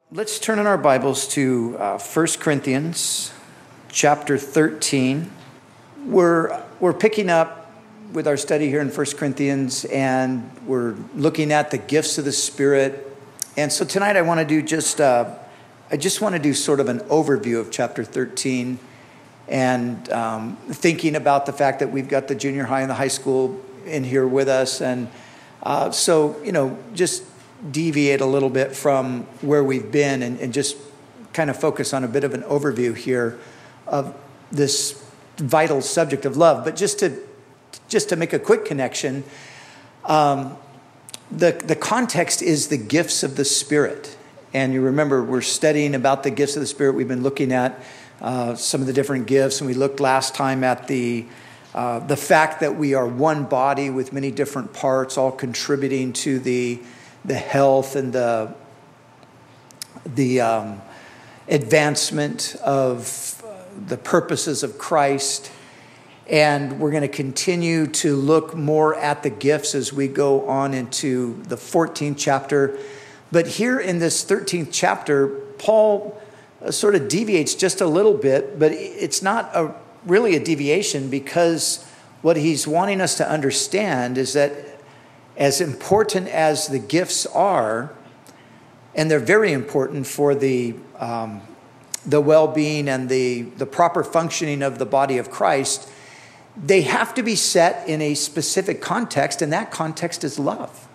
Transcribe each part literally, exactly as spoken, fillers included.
Let's turn in our Bibles to uh, First Corinthians chapter thirteen. We're, we're picking up with our study here in First Corinthians, and we're looking at the gifts of the Spirit. And so tonight I want to do just, uh, I just want to do sort of an overview of chapter thirteen, and um, thinking about the fact that we've got the junior high and the high school in here with us. And uh, so, you know, just deviate a little bit from where we've been and, and just kind of focus on a bit of an overview here of this vital subject of love. But just to just to make a quick connection, um, the the context is the gifts of the Spirit. And you remember we're studying about the gifts of the Spirit. We've been looking at uh, some of the different gifts, and we looked last time at the uh, the fact that we are one body with many different parts, all contributing to the the health and the the um, advancement of the purposes of Christ. And we're going to continue to look more at the gifts as we go on into the fourteenth chapter. But here in this thirteenth chapter, Paul sort of deviates just a little bit, but it's not a really a deviation, because what he's wanting us to understand is that as important as the gifts are, and they're very important for the um, the well-being and the, the proper functioning of the body of Christ, they have to be set in a specific context, and that context is love.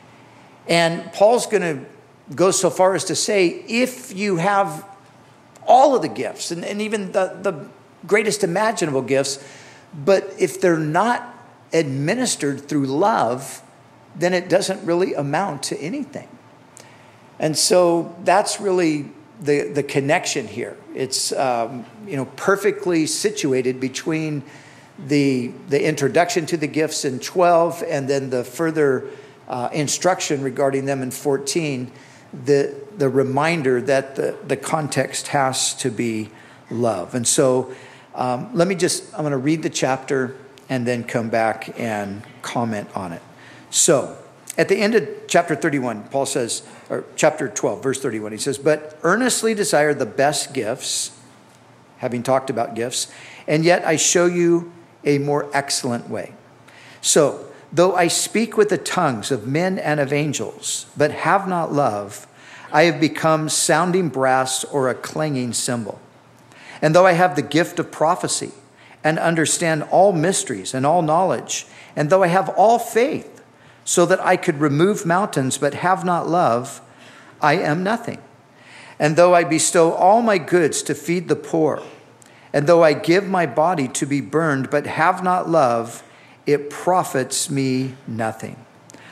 And Paul's going to go so far as to say, if you have all of the gifts, and, and even the, the greatest imaginable gifts, but if they're not administered through love, then it doesn't really amount to anything. And so that's really the, the connection here. It's um, you know perfectly situated between the, the introduction to the gifts in twelve and then the further uh, instruction regarding them in fourteen, the, the reminder that the, the context has to be love. And so um, let me just, I'm going to read the chapter and then come back and comment on it. So, at the end of chapter thirty-one, Paul says, or chapter twelve, verse thirty-one, he says, "But earnestly desire the best gifts," having talked about gifts, "and yet I show you a more excellent way. So, though I speak with the tongues of men and of angels, but have not love, I have become sounding brass or a clanging cymbal. And though I have the gift of prophecy and understand all mysteries and all knowledge, and though I have all faith, so that I could remove mountains but have not love, I am nothing. And though I bestow all my goods to feed the poor, and though I give my body to be burned but have not love, it profits me nothing.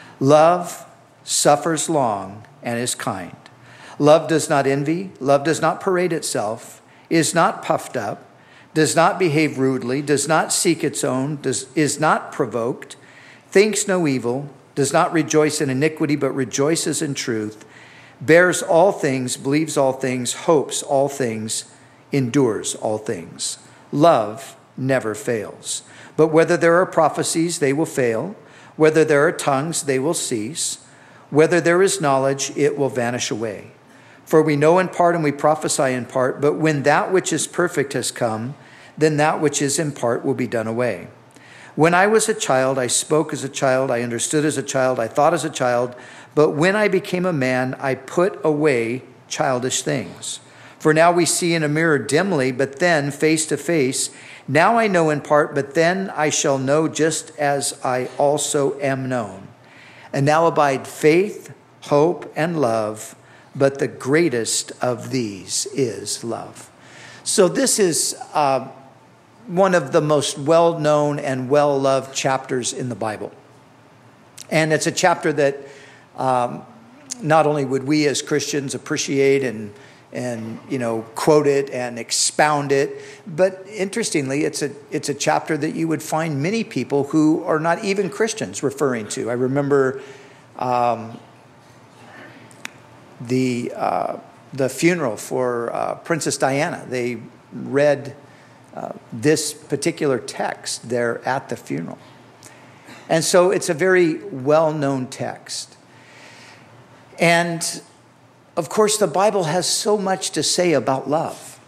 Love suffers long and is kind. Love does not envy. Love does not parade itself, is not puffed up, does not behave rudely, does not seek its own, does, is not provoked, thinks no evil, does not rejoice in iniquity, but rejoices in truth, bears all things, believes all things, hopes all things, endures all things. Love never fails. But whether there are prophecies, they will fail. Whether there are tongues, they will cease. Whether there is knowledge, it will vanish away. For we know in part and we prophesy in part, but when that which is perfect has come, then that which is in part will be done away. When I was a child, I spoke as a child, I understood as a child, I thought as a child, but when I became a man, I put away childish things. For now we see in a mirror dimly, but then face to face. Now I know in part, but then I shall know just as I also am known. And now abide faith, hope, and love, but the greatest of these is love." So this is Uh, one of the most well-known and well-loved chapters in the Bible. And it's a chapter that um, not only would we as Christians appreciate and, and you know, quote it and expound it, but interestingly, it's a, it's a chapter that you would find many people who are not even Christians referring to. I remember um, the, uh, the funeral for uh, Princess Diana. They read Uh, this particular text there at the funeral. And so it's a very well-known text. And of course, the Bible has so much to say about love.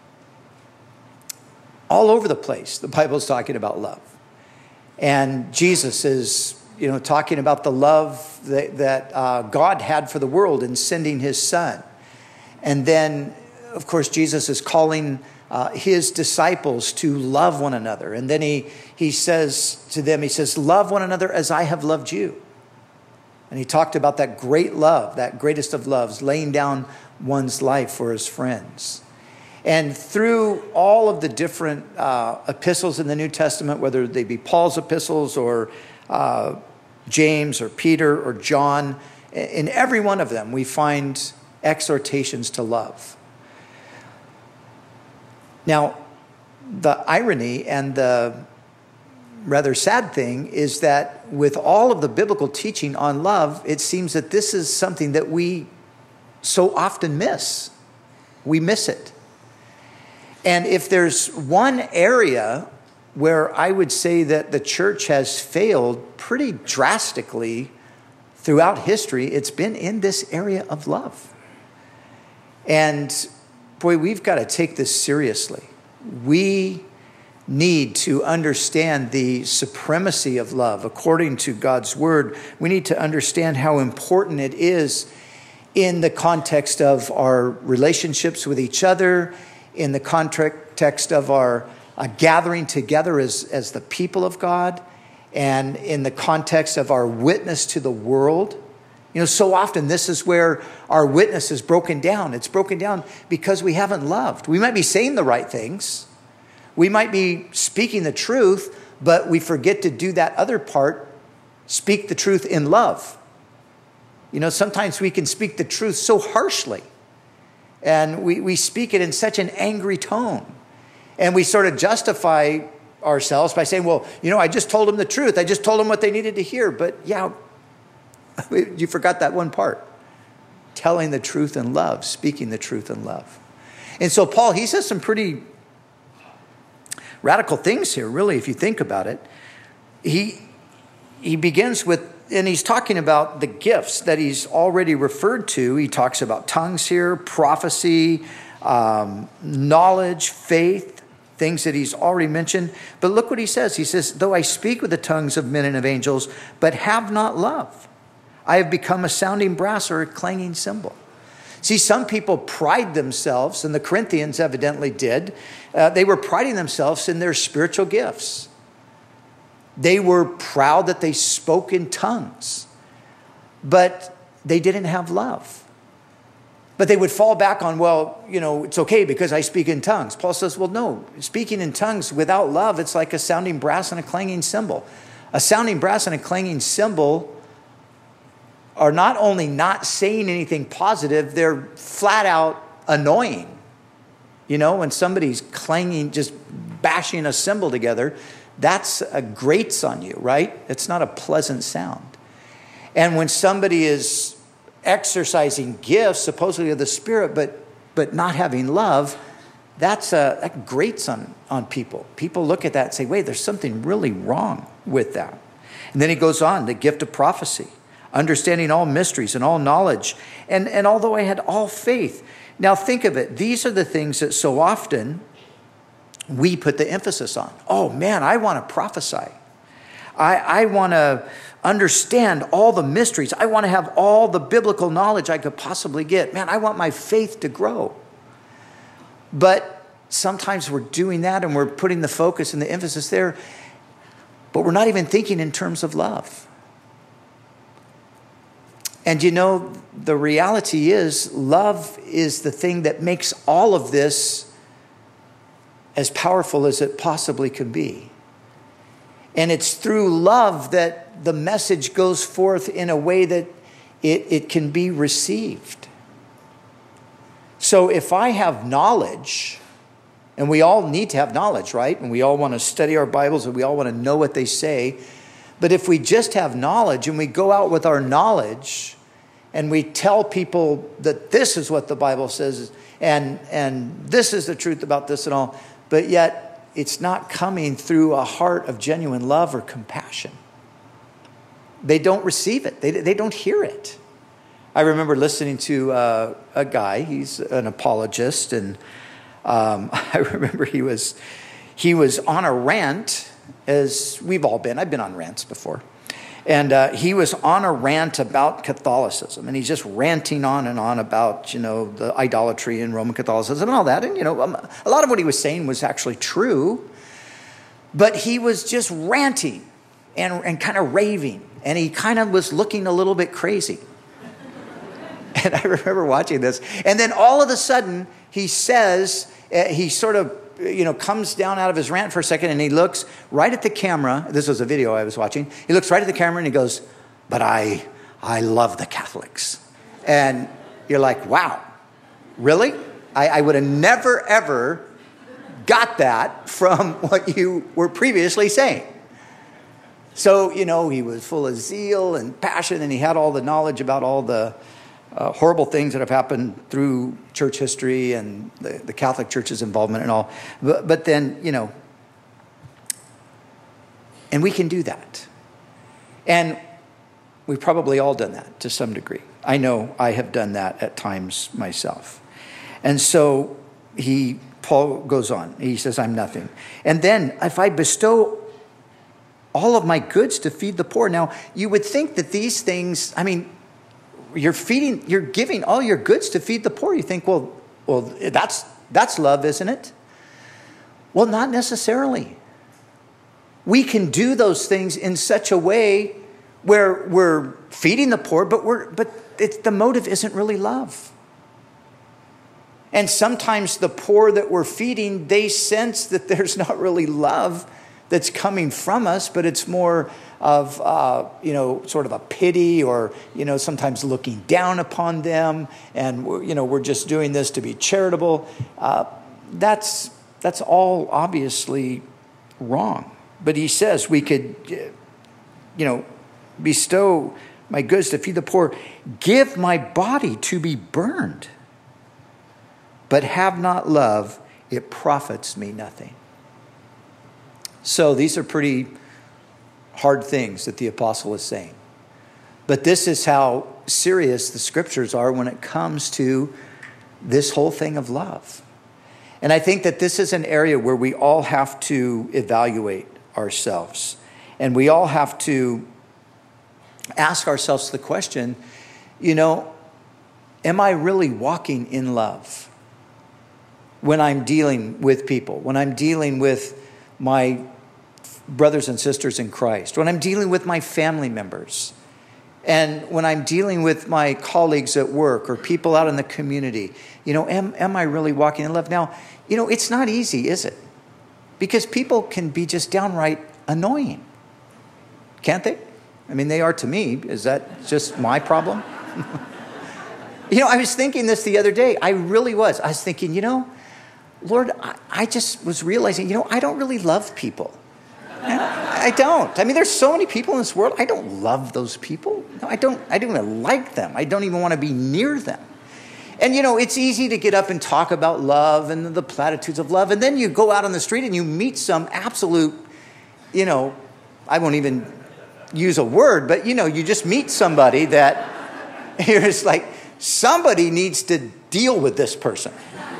All over the place, the Bible's talking about love. And Jesus is, you know, talking about the love that, that uh, God had for the world in sending his son. And then, of course, Jesus is calling uh, his disciples to love one another. And then he, he says to them, he says, love one another as I have loved you. And he talked about that great love, that greatest of loves, laying down one's life for his friends. And through all of the different uh, epistles in the New Testament, whether they be Paul's epistles or uh, James or Peter or John, in every one of them we find exhortations to love. Now, the irony and the rather sad thing is that with all of the biblical teaching on love, it seems that this is something that we so often miss. We miss it. And if there's one area where I would say that the church has failed pretty drastically throughout history, it's been in this area of love. And boy, we've got to take this seriously. We need to understand the supremacy of love according to God's word. We need to understand how important it is in the context of our relationships with each other, in the context of our uh, gathering together as, as the people of God, and in the context of our witness to the world. You know, so often this is where our witness is broken down. It's broken down because we haven't loved. We might be saying the right things. We might be speaking the truth, but we forget to do that other part, speak the truth in love. You know, sometimes we can speak the truth so harshly. And we, we speak it in such an angry tone. And we sort of justify ourselves by saying, well, you know, I just told them the truth. I just told them what they needed to hear. But yeah, you forgot that one part. Telling the truth in love, speaking the truth in love. And so Paul, he says some pretty radical things here, really, if you think about it. He, he begins with, and he's talking about the gifts that he's already referred to. He talks about tongues here, prophecy, um, knowledge, faith, things that he's already mentioned. But look what he says. He says, though I speak with the tongues of men and of angels, but have not love, I have become a sounding brass or a clanging cymbal. See, some people pride themselves, and the Corinthians evidently did. Uh, they were priding themselves in their spiritual gifts. They were proud that they spoke in tongues, but they didn't have love. But they would fall back on, well, you know, it's okay because I speak in tongues. Paul says, well, no, speaking in tongues without love, it's like a sounding brass and a clanging cymbal. A sounding brass and a clanging cymbal are not only not saying anything positive, they're flat out annoying. You know, when somebody's clanging, just bashing a cymbal together, that's a grates on you, right? It's not a pleasant sound. And when somebody is exercising gifts, supposedly of the Spirit, but but not having love, that's a, that grates on, on people. People look at that and say, wait, there's something really wrong with that. And then he goes on, the gift of prophecy, understanding all mysteries and all knowledge. And, and although I had all faith. Now think of it. These are the things that so often we put the emphasis on. Oh man, I want to prophesy. I, I want to understand all the mysteries. I want to have all the biblical knowledge I could possibly get. Man, I want my faith to grow. But sometimes we're doing that and we're putting the focus and the emphasis there, but we're not even thinking in terms of love. And you know, the reality is love is the thing that makes all of this as powerful as it possibly could be. And it's through love that the message goes forth in a way that it, it can be received. So if I have knowledge, and we all need to have knowledge, right? And we all want to study our Bibles and we all want to know what they say. But if we just have knowledge and we go out with our knowledge and we tell people that this is what the Bible says and, and this is the truth about this and all, but yet it's not coming through a heart of genuine love or compassion, they don't receive it. They, they don't hear it. I remember listening to uh, a guy, he's an apologist, and um, I remember he was he was on a rant, as we've all been. I've been on rants before. And uh, he was on a rant about Catholicism, and he's just ranting on and on about, you know, the idolatry in Roman Catholicism and all that. And, you know, um, a lot of what he was saying was actually true, but he was just ranting and, and kind of raving, and he kind of was looking a little bit crazy. And I remember watching this. And then all of a sudden, he says, uh, he sort of, you know, comes down out of his rant for a second, and he looks right at the camera. This was a video I was watching. He looks right at the camera, and he goes, but I, I love the Catholics. And you're like, wow, really? I, I would have never, ever got that from what you were previously saying. So, you know, he was full of zeal and passion, and he had all the knowledge about all the Uh, horrible things that have happened through church history and the, the Catholic Church's involvement and all. But, but then, you know, and we can do that. And we've probably all done that to some degree. I know I have done that at times myself. And so he, Paul goes on. He says, I'm nothing. And then if I bestow all of my goods to feed the poor. Now, you would think that these things, I mean, You're feeding, you're giving all your goods to feed the poor. You think, well, well, that's that's love, isn't it? Well, not necessarily. We can do those things in such a way where we're feeding the poor, but we're but it's, the motive isn't really love. And sometimes the poor that we're feeding, they sense that there's not really love that's coming from us, but it's more of, uh, you know, sort of a pity, or, you know, sometimes looking down upon them. And, we're, you know, we're just doing this to be charitable. Uh, that's, that's all obviously wrong. But he says we could, you know, bestow my goods to feed the poor, give my body to be burned, but have not love, it profits me nothing. So these are pretty hard things that the apostle is saying. But this is how serious the scriptures are when it comes to this whole thing of love. And I think that this is an area where we all have to evaluate ourselves. And we all have to ask ourselves the question, you know, am I really walking in love when I'm dealing with people, when I'm dealing with my brothers and sisters in Christ, when I'm dealing with my family members, and when I'm dealing with my colleagues at work or people out in the community? You know, am, am I really walking in love? Now, you know, it's not easy, is it? Because people can be just downright annoying. Can't they? I mean, they are to me. Is that just my problem? You know, I was thinking this the other day. I really was. I was thinking, you know, Lord, I, I just was realizing, you know, I don't really love people. I don't. I mean, there's so many people in this world. I don't love those people. No, I don't. I don't even like them. I don't even want to be near them. And, you know, it's easy to get up and talk about love and the platitudes of love. And then you go out on the street and you meet some absolute, you know, I won't even use a word, but, you know, you just meet somebody that you're just like, somebody needs to deal with this person.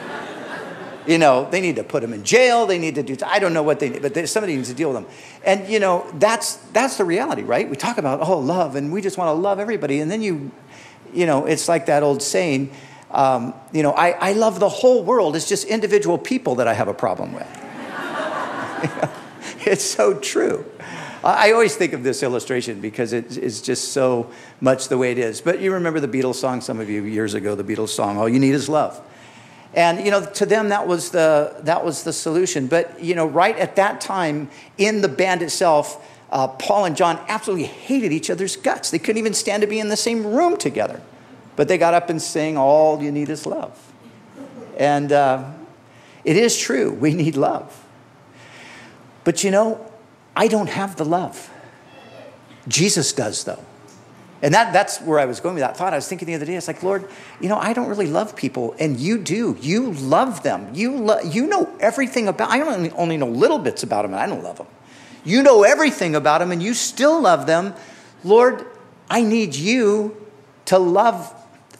You know, they need to put them in jail. They need to do, I don't know what they need, but somebody needs to deal with them. And, you know, that's that's the reality, right? We talk about, oh, love, and we just want to love everybody. And then you, you know, it's like that old saying, um, you know, I, I love the whole world. It's just individual people that I have a problem with. You know, it's so true. I always think of this illustration because it is just so much the way it is. But you remember the Beatles song, some of you years ago, the Beatles song, All You Need Is Love. And, you know, to them, that was the that was the solution. But, you know, right at that time in the band itself, uh, Paul and John absolutely hated each other's guts. They couldn't even stand to be in the same room together. But they got up and sang, All You Need Is Love. And uh, it is true. We need love. But, you know, I don't have the love. Jesus does, though. And that, that's where I was going with that thought. I was thinking the other day, it's like, Lord, you know, I don't really love people. And you do. You love them. You lo- you know everything about, I only, only know little bits about them, and I don't love them. You know everything about them, and you still love them. Lord, I need you to love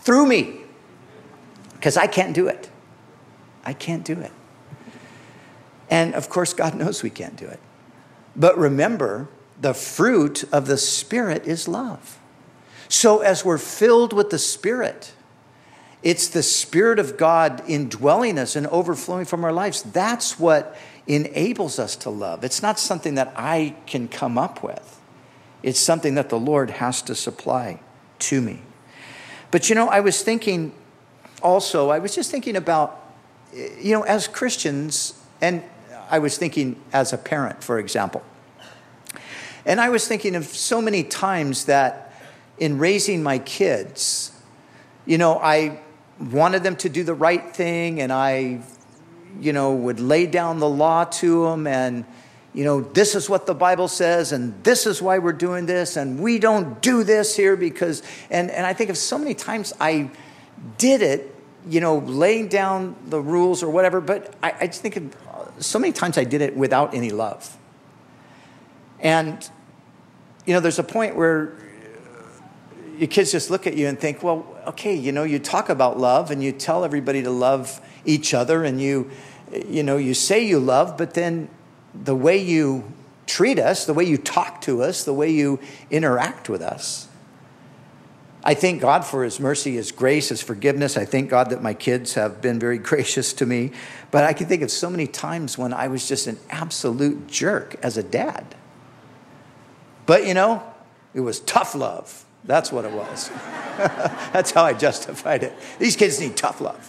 through me, because I can't do it. I can't do it. And of course, God knows we can't do it. But remember, the fruit of the Spirit is love. So as we're filled with the Spirit, it's the Spirit of God indwelling us and overflowing from our lives. That's what enables us to love. It's not something that I can come up with. It's something that the Lord has to supply to me. But you know, I was thinking also, I was just thinking about, you know, as Christians, and I was thinking as a parent, for example. And I was thinking of so many times that in raising my kids, you know, I wanted them to do the right thing, and I, you know, would lay down the law to them, and, you know, this is what the Bible says, and this is why we're doing this, and we don't do this here because, and, and I think of so many times I did it, you know, laying down the rules or whatever, but I, I just think of so many times I did it without any love. And, you know, there's a point where your kids just look at you and think, well, okay, you know, you talk about love and you tell everybody to love each other, and you, you know, you say you love, but then the way you treat us, the way you talk to us, the way you interact with us. I thank God for his mercy, his grace, his forgiveness. I thank God that my kids have been very gracious to me. But I can think of so many times when I was just an absolute jerk as a dad. But, you know, it was tough love. That's what it was. That's how I justified it. These kids need tough love.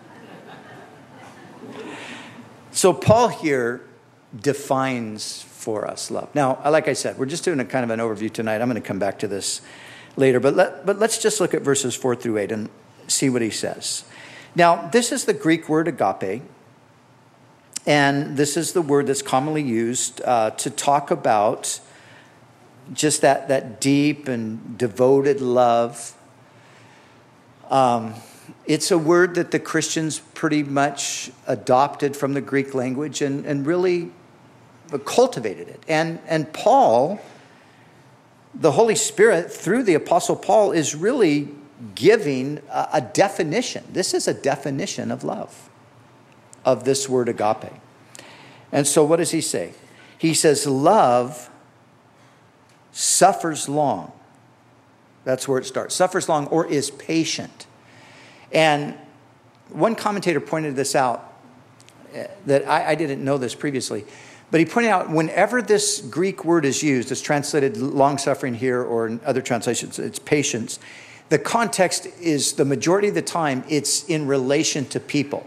So Paul here defines for us love. Now, like I said, we're just doing a kind of an overview tonight. I'm going to come back to this later. But, let, but let's just look at verses four through eight and see what he says. Now, this is the Greek word agape. And this is the word that's commonly used uh, to talk about just that, that deep and devoted love. Um, it's a word that the Christians pretty much adopted from the Greek language and, and really cultivated it. And, and Paul, the Holy Spirit, through the Apostle Paul, is really giving a, a definition. This is a definition of love, of this word agape. And so what does he say? He says, love suffers long. That's where it starts. Suffers long, or is patient. And one commentator pointed this out, that I, I didn't know this previously, but he pointed out whenever this Greek word is used, it's translated long-suffering here, or in other translations, it's patience. The context is, the majority of the time, it's in relation to people.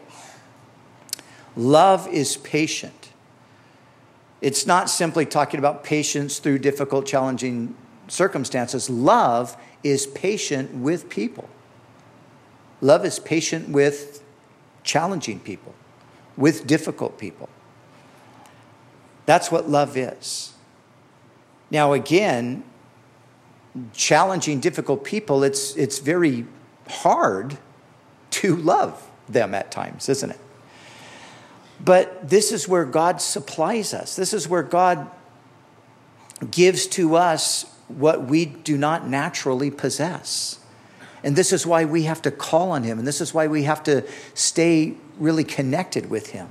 Love is patient. It's not simply talking about patience through difficult, challenging circumstances. Love is patient with people. Love is patient with challenging people, with difficult people. That's what love is. Now, again, challenging, difficult people, it's, it's very hard to love them at times, isn't it? But this is where God supplies us. This is where God gives to us what we do not naturally possess. And this is why we have to call on him. And this is why we have to stay really connected with him.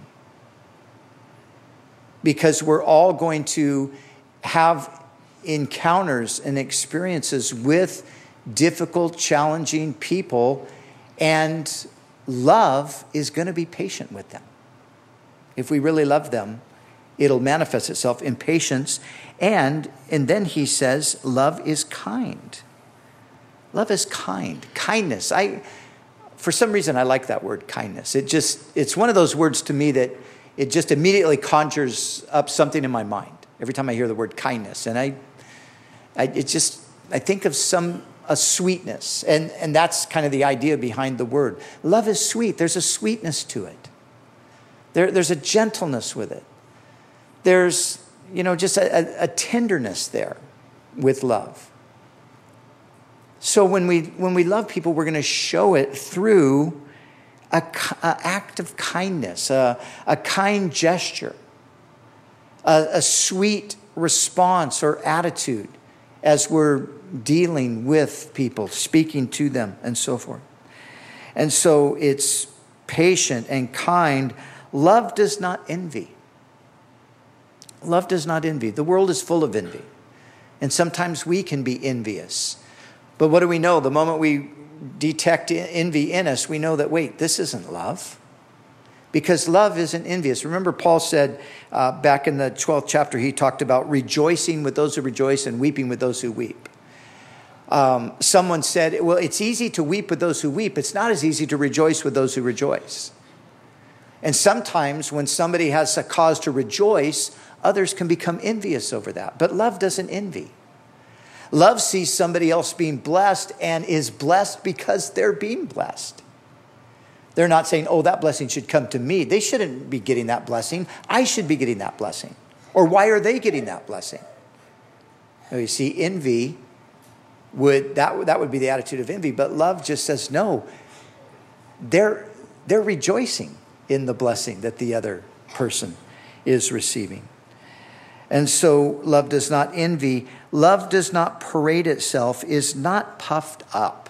Because we're all going to have encounters and experiences with difficult, challenging people. And love is going to be patient with them. If we really love them, it'll manifest itself in patience. And, and then he says, love is kind. Love is kind. Kindness. I, for some reason, I like that word, kindness. It just, it's one of those words to me that it just immediately conjures up something in my mind every time I hear the word kindness. And I, I it just, I think of some, a sweetness. And, and that's kind of the idea behind the word. Love is sweet. There's a sweetness to it. There, there's a gentleness with it. There's, you know, just a, a tenderness there with love. So when we when we love people, we're going to show it through a, a act of kindness, a, a kind gesture, a, a sweet response or attitude as we're dealing with people, speaking to them, and so forth. And so it's patient and kind. Love does not envy. Love does not envy. The world is full of envy. And sometimes we can be envious. But what do we know? The moment we detect envy in us, we know that, wait, this isn't love. Because love isn't envious. Remember, Paul said uh, back in the twelfth chapter, he talked about rejoicing with those who rejoice and weeping with those who weep. Um, someone said, well, it's easy to weep with those who weep. It's not as easy to rejoice with those who rejoice. And sometimes when somebody has a cause to rejoice, others can become envious over that. But love doesn't envy. Love sees somebody else being blessed and is blessed because they're being blessed. They're not saying, oh, that blessing should come to me. They shouldn't be getting that blessing. I should be getting that blessing. Or why are they getting that blessing? Now, you see, envy would that, that would be the attitude of envy. But love just says, no, they're, they're rejoicing in the blessing that the other person is receiving. And so love does not envy. Love does not parade itself, is not puffed up.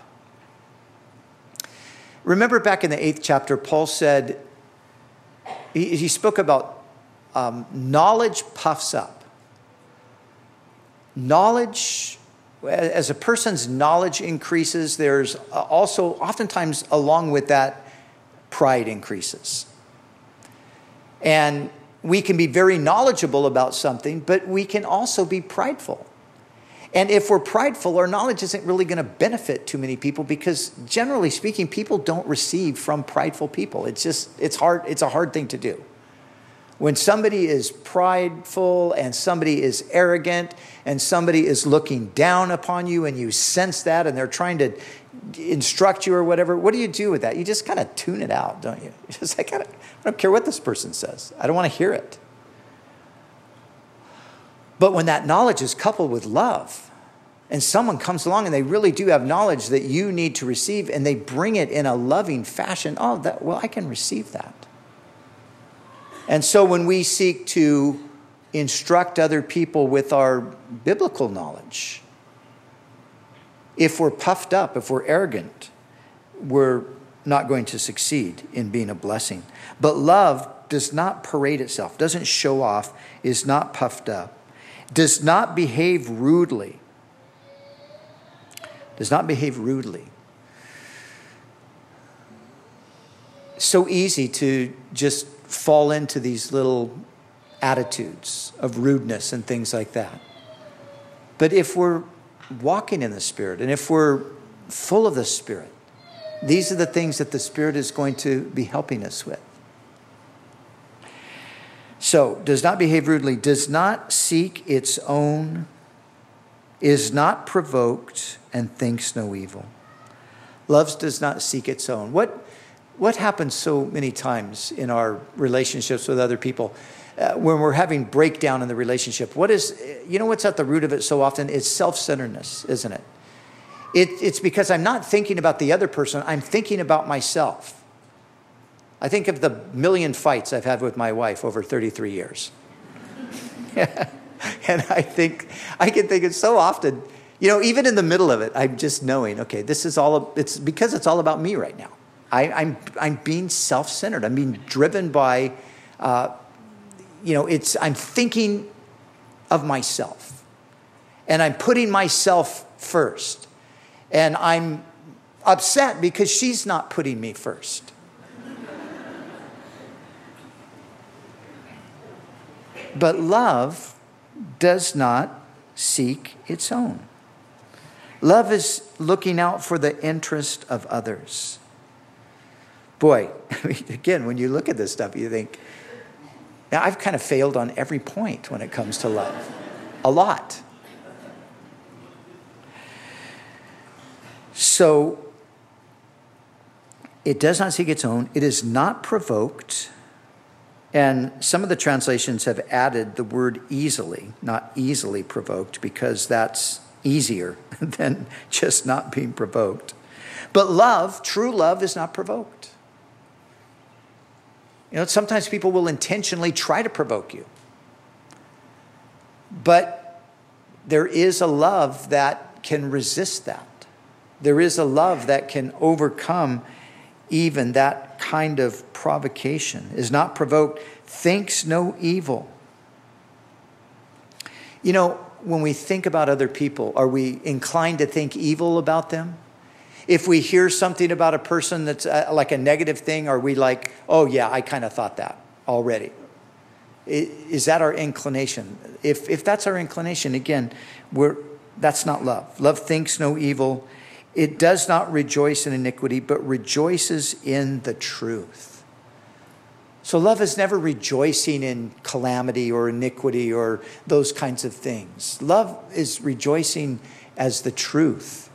Remember back in the eighth chapter, Paul said, he, he spoke about um, knowledge puffs up. Knowledge, as a person's knowledge increases, there's also oftentimes along with that, pride increases. And we can be very knowledgeable about something, but we can also be prideful. And if we're prideful, our knowledge isn't really going to benefit too many people because generally speaking, people don't receive from prideful people. It's just, it's hard. It's a hard thing to do. When somebody is prideful and somebody is arrogant and somebody is looking down upon you and you sense that and they're trying to instruct you or whatever, what do you do with that? You just kind of tune it out, don't you? You're just like, I don't, I don't care what this person says. I don't want to hear it. But when that knowledge is coupled with love and someone comes along and they really do have knowledge that you need to receive and they bring it in a loving fashion, oh, that, well, I can receive that. And so when we seek to instruct other people with our biblical knowledge, if we're puffed up, if we're arrogant, we're not going to succeed in being a blessing. But love does not parade itself, doesn't show off, is not puffed up, does not behave rudely. Does not behave rudely. So easy to just fall into these little attitudes of rudeness and things like that. But if we're walking in the Spirit and if we're full of the Spirit, these are the things that the Spirit is going to be helping us with. So, does not behave rudely, does not seek its own, is not provoked, and thinks no evil. Loves does not seek its own. What, what happens so many times in our relationships with other people uh, when we're having breakdown in the relationship? What is, you know what's at the root of it so often? It's self-centeredness, isn't it? it? It's because I'm not thinking about the other person, I'm thinking about myself. I think of the million fights I've had with my wife over thirty-three years. And I think, I can think it so often, you know, even in the middle of it, I'm just knowing, okay, this is all, it's because it's all about me right now. I, I'm, I'm being self-centered. I'm being driven by, uh, you know, it's, I'm thinking of myself. And I'm putting myself first. And I'm upset because she's not putting me first. But love does not seek its own. Love is looking out for the interest of others. Boy, again, when you look at this stuff, you think, now I've kind of failed on every point when it comes to love. A lot. So, it does not seek its own. It is not provoked. And some of the translations have added the word easily, not easily provoked, because that's easier than just not being provoked. But love, true love, is not provoked. You know, sometimes people will intentionally try to provoke you. But there is a love that can resist that. There is a love that can overcome even that kind of provocation, is not provoked, thinks no evil. You know, when we think about other people, are we inclined to think evil about them? If we hear something about a person that's uh, like a negative thing, are we like, oh yeah, I kind of thought that already? Is that our inclination? If if that's our inclination, again, we're that's not love. Love thinks no evil. It does not rejoice in iniquity, but rejoices in the truth. So love is never rejoicing in calamity or iniquity or those kinds of things. Love is rejoicing as the truth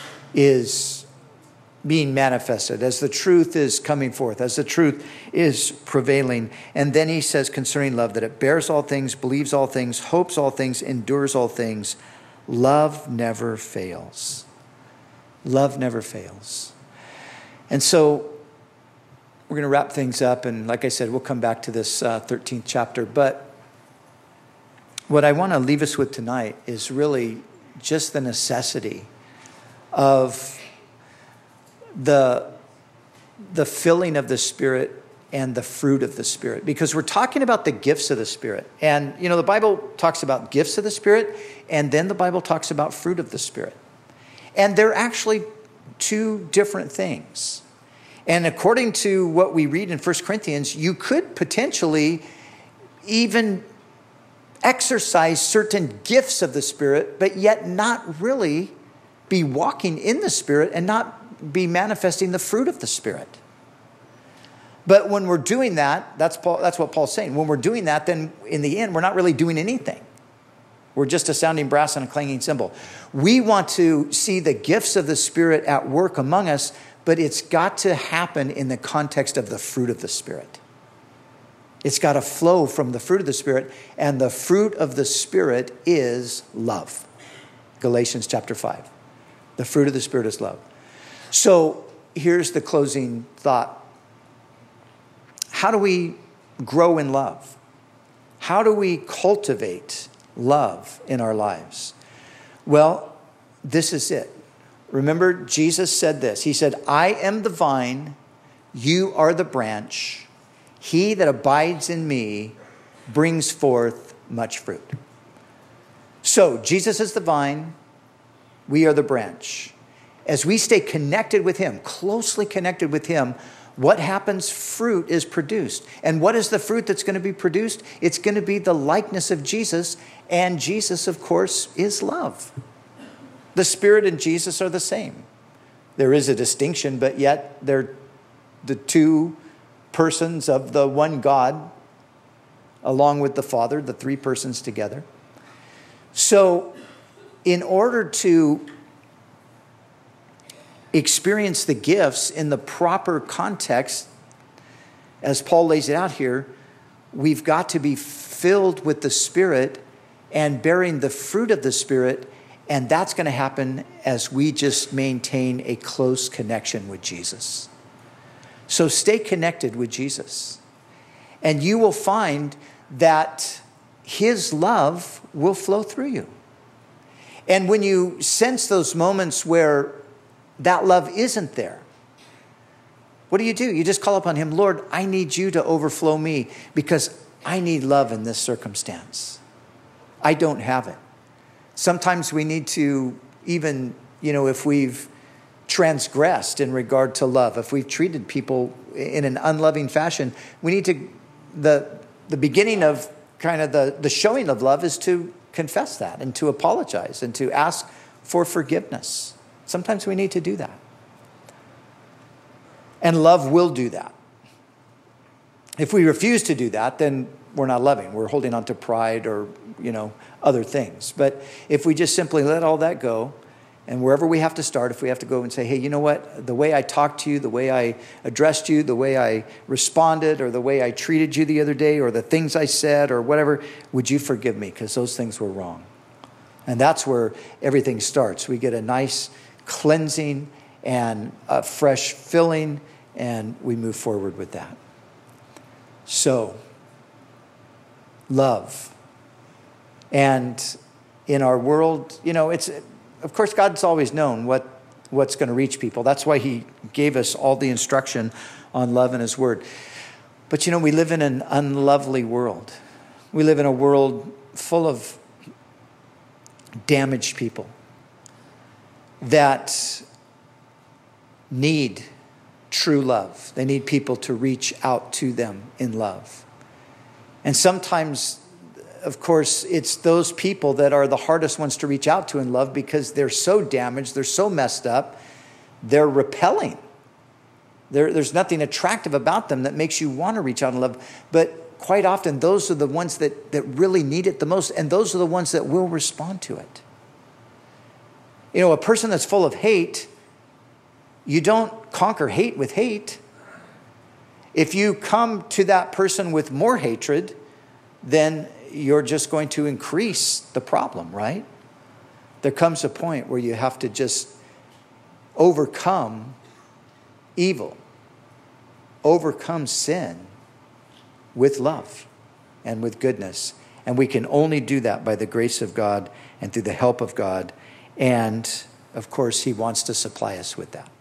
is being manifested, as the truth is coming forth, as the truth is prevailing. And then he says concerning love that it bears all things, believes all things, hopes all things, endures all things. Love never fails. Love never fails. And so we're going to wrap things up. And like I said, we'll come back to this uh, thirteenth chapter. But what I want to leave us with tonight is really just the necessity of the, the filling of the Spirit and the fruit of the Spirit. Because we're talking about the gifts of the Spirit. And, you know, the Bible talks about gifts of the Spirit, and then the Bible talks about fruit of the Spirit. And they're actually two different things. And according to what we read in First Corinthians, you could potentially even exercise certain gifts of the Spirit, but yet not really be walking in the Spirit and not be manifesting the fruit of the Spirit. But when we're doing that, that's Paul, that's what Paul's saying. When we're doing that, then in the end, we're not really doing anything. We're just a sounding brass and a clanging cymbal. We want to see the gifts of the Spirit at work among us, but it's got to happen in the context of the fruit of the Spirit. It's got to flow from the fruit of the Spirit, and the fruit of the Spirit is love. Galatians chapter five. The fruit of the Spirit is love. So here's the closing thought. How do we grow in love? How do we cultivate love in our lives? Well, this is it. Remember, Jesus said this. He said, I am the vine, you are the branch. He that abides in me brings forth much fruit. So Jesus is the vine, we are the branch. As we stay connected with him, closely connected with him, what happens? Fruit is produced. And what is the fruit that's going to be produced? It's going to be the likeness of Jesus. And Jesus, of course, is love. The Spirit and Jesus are the same. There is a distinction, but yet they're the two persons of the one God, along with the Father, the three persons together. So, in order to experience the gifts in the proper context, as Paul lays it out here, we've got to be filled with the Spirit and bearing the fruit of the Spirit, and that's going to happen as we just maintain a close connection with Jesus. So stay connected with Jesus, and you will find that his love will flow through you. And when you sense those moments where that love isn't there, what do you do? You just call upon him. Lord, I need you to overflow me because I need love in this circumstance. I don't have it. Sometimes we need to even, you know, if we've transgressed in regard to love, if we've treated people in an unloving fashion, we need to, the the beginning of kind of the, the showing of love is to confess that and to apologize and to ask for forgiveness. Sometimes we need to do that. And love will do that. If we refuse to do that, then we're not loving. We're holding on to pride or, you know, other things. But if we just simply let all that go, and wherever we have to start, if we have to go and say, hey, you know what? The way I talked to you, the way I addressed you, the way I responded, or the way I treated you the other day, or the things I said, or whatever, would you forgive me? Because those things were wrong. And that's where everything starts. We get a nice cleansing and a fresh filling, and we move forward with that. So, love. And in our world, you know, it's, of course, God's always known what, what's going to reach people. That's why he gave us all the instruction on love in his word. But you know, we live in an unlovely world. We live in a world full of damaged people that need true love. They need people to reach out to them in love. And sometimes, of course, it's those people that are the hardest ones to reach out to in love because they're so damaged, they're so messed up, they're repelling. There, there's nothing attractive about them that makes you want to reach out in love. But quite often, those are the ones that, that really need it the most, and those are the ones that will respond to it. You know, a person that's full of hate, you don't conquer hate with hate. If you come to that person with more hatred, then you're just going to increase the problem, right? There comes a point where you have to just overcome evil, overcome sin with love and with goodness. And we can only do that by the grace of God and through the help of God. And of course, he wants to supply us with that.